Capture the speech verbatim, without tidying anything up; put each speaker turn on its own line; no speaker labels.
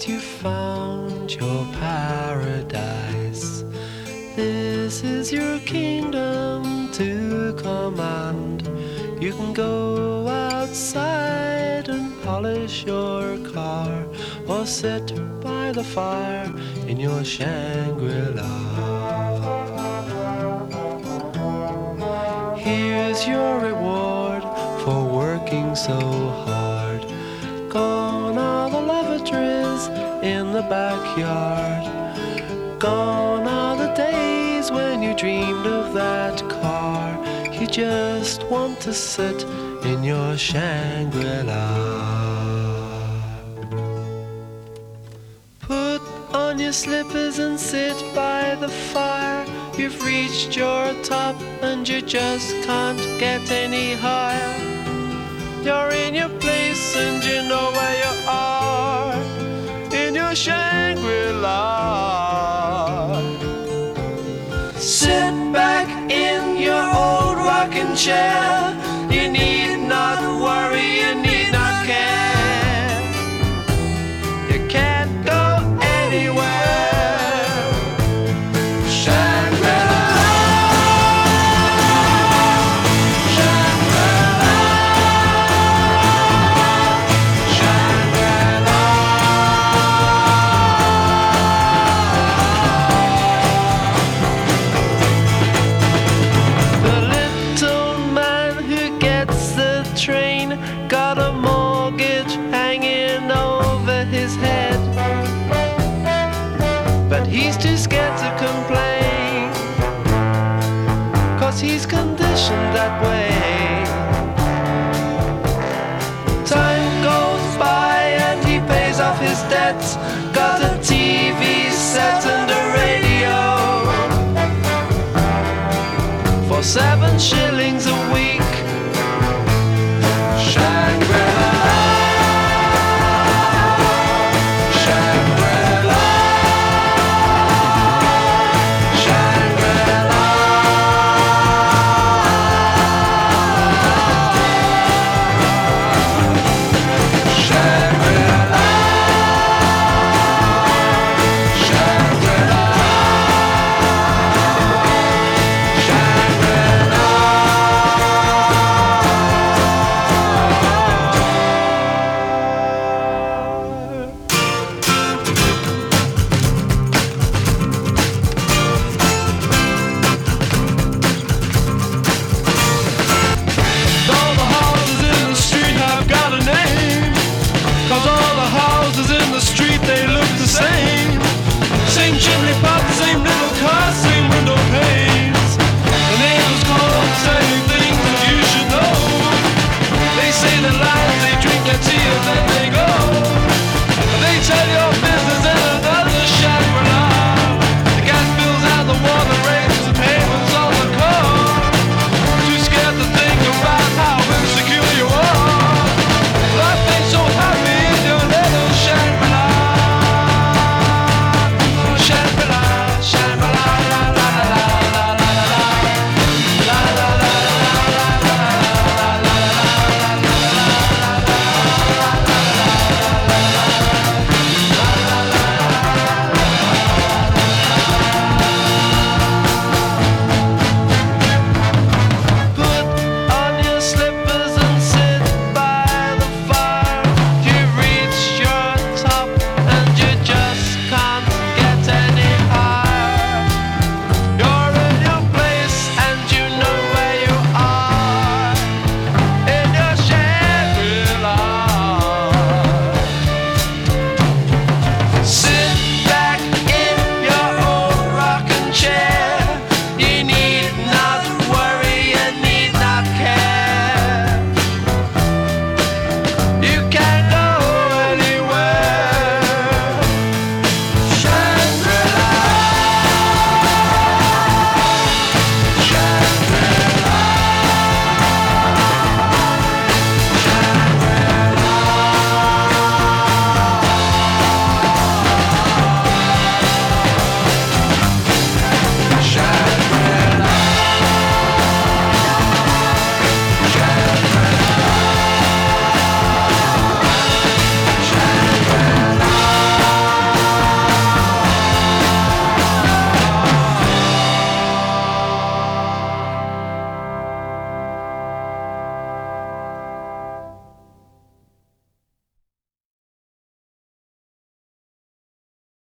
that you found your paradise. This is your kingdom to command. You can go outside and polish your car, or sit by the fire in your Shangri-La. Here's your reward for working so hard. Gone are the lavatories in the backyard. Gone are the days when you dreamed of that car. You just want to sit in your Shangri-La. Put on your slippers and sit by the fire. You've reached your top and you just can't get any higher. You're in your place and you know where you are, in your Shangri-La. Sit back in your old rocking chair. You need not worry, you need not care. You can't go anywhere. Shangri-La, Shangri-La, Shangri-La. The little man who gets the train got a mortgage hanging over his head, but he's too scared to complain, 'cause he's conditioned that way. Time goes by and he pays off his debts, got a T V set and a radio. For seven shillings a week